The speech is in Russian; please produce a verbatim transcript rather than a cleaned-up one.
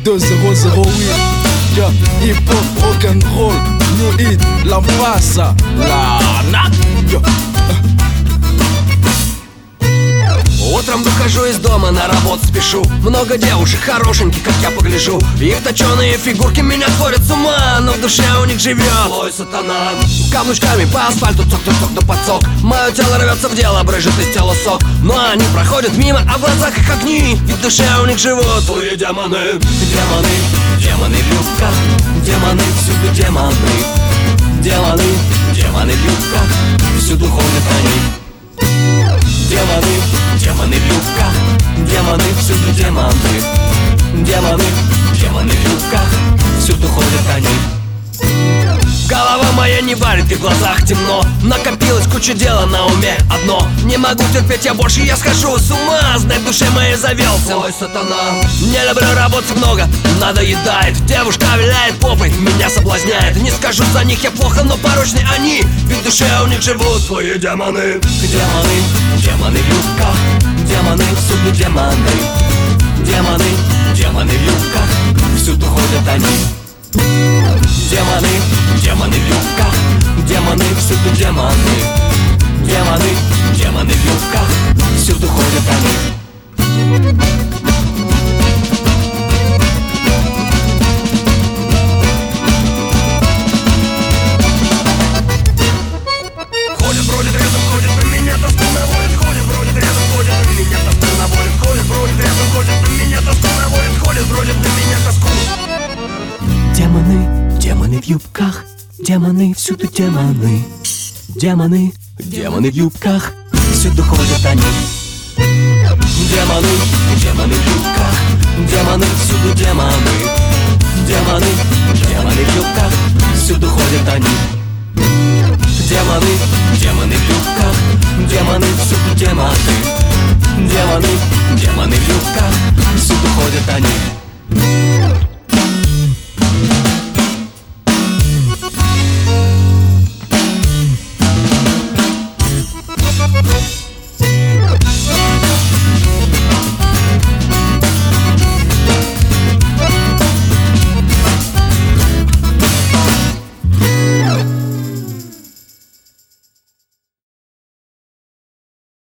deux zéro zéro huit. Yeah, hip-hop, rock'n'roll, new hit, la massa, la на. Yeah. Утром выхожу из дома, на работу спешу. Много девушек хорошеньких, как я погляжу. Их точеные фигурки меня сводят с ума, но в душе у них живет злой сатана. Каблучками по асфальту цок-цок да подсок. Мое тело рвется в дело, брызжет из тела сок. Но они проходят мимо, а в глазах их огни. Ведь в душе у них живут злые демоны. Демоны, демоны в юбках. Демоны, всюду демоны. Демоны, демоны в юбках. Всюду ходят они. Демоны, демоны в юбках. Демоны, всюду демоны. Демоны, демоны в юбках. Всюду ходят они. Голова моя не варит, и в глазах темно. Накопилась куча дела на уме одно. Не могу терпеть я больше, я схожу с ума. Знай, в душе моей завелся злой сатана. Не люблю работать много, надоедает. Девушка виляет попой, меня соблазняет. Не скажу за них я плохо, но порочны они. Ведь в душе у них живут свои демоны. Демоны, демоны в юбках. Демоны, всюду демоны. Демоны, демоны в юбках. Всюду ходят они. Демоны, демоны в юбках. Демоны, всюду демоны. Демоны, демоны в юбках. Всюду ходят они. Ходят, бродят, рядом ходят, на меня тоску наводят. Ходят, бродят, рядом ходят, на меня тоску наводят. Ходят, бродят, рядом ходят, на меня тоску наводят. Ходят, бродят, на меня тоску. Демоны, демоны в юбках. Демоны, всюду демоны. Демоны, демоны в юбках. Всюду ходят они. Демоны, демоны в юбках. Демоны, всюду демоны. Демоны, демоны в юбках.